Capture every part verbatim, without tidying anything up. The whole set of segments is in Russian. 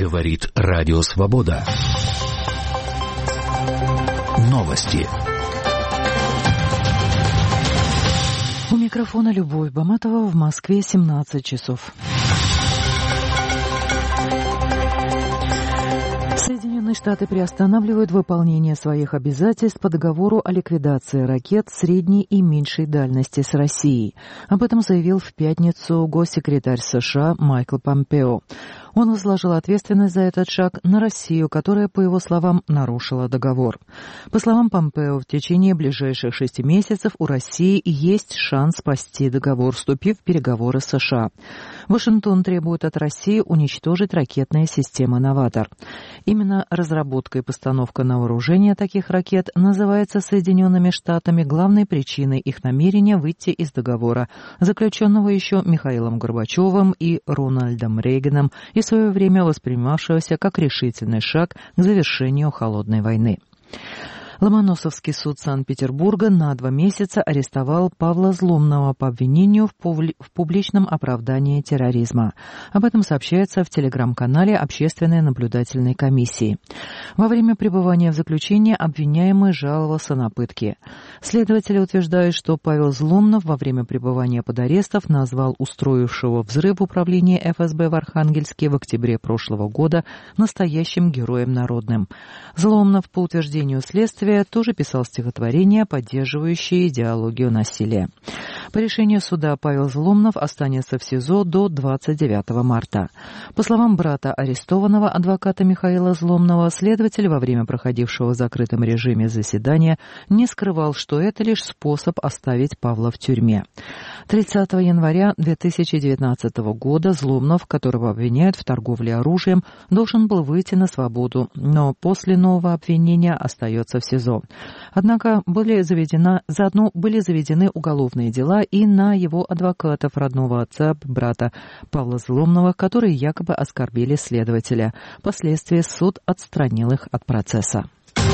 Говорит Радио Свобода. Новости. У микрофона Любовь Баматова, в Москве семнадцать часов. Соединенные Штаты приостанавливают выполнение своих обязательств по договору о ликвидации ракет средней и меньшей дальности с Россией. Об этом заявил в пятницу госсекретарь США Майкл Помпео. Он возложил ответственность за этот шаг на Россию, которая, по его словам, нарушила договор. По словам Помпео, в течение ближайших шести месяцев у России есть шанс спасти договор, вступив в переговоры с США. Вашингтон требует от России уничтожить ракетные системы «Новатор». Именно разработка и постановка на вооружение таких ракет называется Соединенными Штатами главной причиной их намерения выйти из договора, заключенного еще Михаилом Горбачевым и Рональдом Рейганом, и в свое время воспринимавшегося как решительный шаг к завершению холодной войны. Ломоносовский суд Санкт-Петербурга на два месяца арестовал Павла Зломного по обвинению в, публи... в публичном оправдании терроризма. Об этом сообщается в телеграм-канале Общественной наблюдательной комиссии. Во время пребывания в заключении обвиняемый жаловался на пытки. Следователи утверждают, что Павел Зломнов во время пребывания под арестом назвал устроившего взрыв управления эф эс бэ в Архангельске в октябре прошлого года настоящим героем народным. Зломнов, по утверждению следствия, тоже писал стихотворения, поддерживающие идеологию насилия. По решению суда Павел Зломнов останется в СИЗО до двадцать девятого марта. По словам брата арестованного, адвоката Михаила Зломного, следователь во время проходившего в закрытом режиме заседания не скрывал, что это лишь способ оставить Павла в тюрьме. тридцатого января две тысячи девятнадцатого года Зломнов, которого обвиняют в торговле оружием, должен был выйти на свободу, но после нового обвинения остается в СИЗО. Однако были заведена, заодно были заведены уголовные дела и на его адвокатов, родного отца, брата Павла Зломного, которые якобы оскорбили следователя. Впоследствии суд отстранил их от процесса.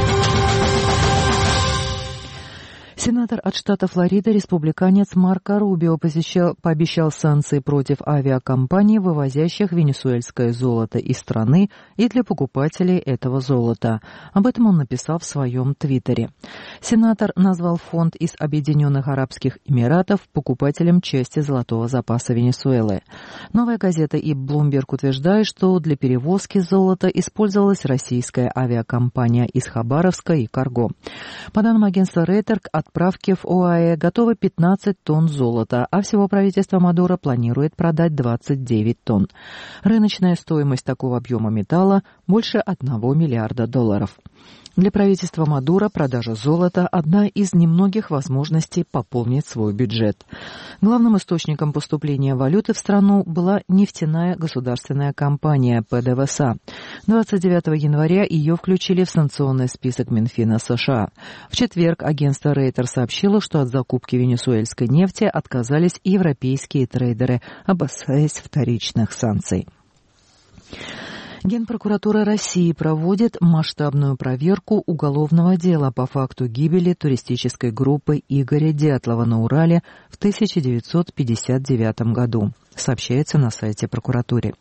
Сенатор от штата Флорида, республиканец Марко Рубио посещал, пообещал санкции против авиакомпаний, вывозящих венесуэльское золото из страны, и для покупателей этого золота. Об этом он написал в своем твиттере. Сенатор назвал фонд из Объединенных Арабских Эмиратов покупателем части золотого запаса Венесуэлы. Новая газета и Bloomberg утверждают, что для перевозки золота использовалась российская авиакомпания из Хабаровска и Карго. По данным агентства Reuters, от отправки в ОАЭ готово пятнадцать тонн золота, а всего правительство Мадуро планирует продать двадцать девять тонн. Рыночная стоимость такого объема металла больше одного миллиарда долларов. Для правительства Мадуро продажа золота – одна из немногих возможностей пополнить свой бюджет. Главным источником поступления валюты в страну была нефтяная государственная компания пэ дэ вэ эс а. двадцать девятого января ее включили в санкционный список Минфина США. В четверг агентство Reuters сообщило, что от закупки венесуэльской нефти отказались и европейские трейдеры, опасаясь вторичных санкций. Генпрокуратура России проводит масштабную проверку уголовного дела по факту гибели туристической группы Игоря Дятлова на Урале в тысяча девятьсот пятьдесят девятом году, сообщается на сайте прокуратуры.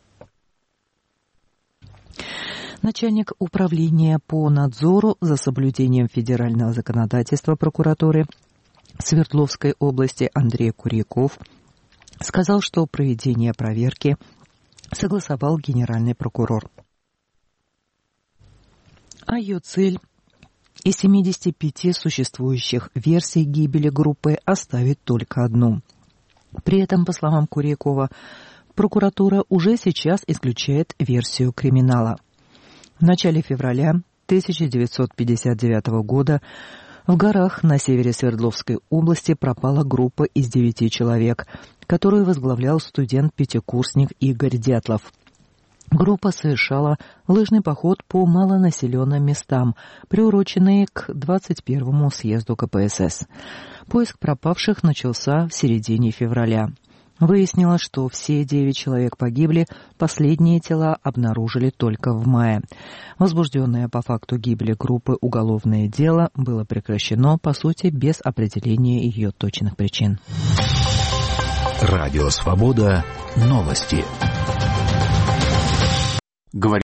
Начальник управления по надзору за соблюдением федерального законодательства прокуратуры Свердловской области Андрей Куряков сказал, что проведение проверки согласовал генеральный прокурор. А ее цель из семидесяти пяти существующих версий гибели группы оставить только одну. При этом, по словам Курякова, прокуратура уже сейчас исключает версию криминала. В начале февраля тысяча девятьсот пятьдесят девятого года в горах на севере Свердловской области пропала группа из девяти человек, которую возглавлял студент-пятикурсник Игорь Дятлов. Группа совершала лыжный поход по малонаселенным местам, приуроченные к двадцать первому съезду ка пэ эс эс. Поиск пропавших начался в середине февраля. Выяснилось, что все девять человек погибли, последние тела обнаружили только в мае. Возбужденное по факту гибели группы уголовное дело было прекращено, по сути, без определения ее точных причин. Радио Свобода. Новости. Говорит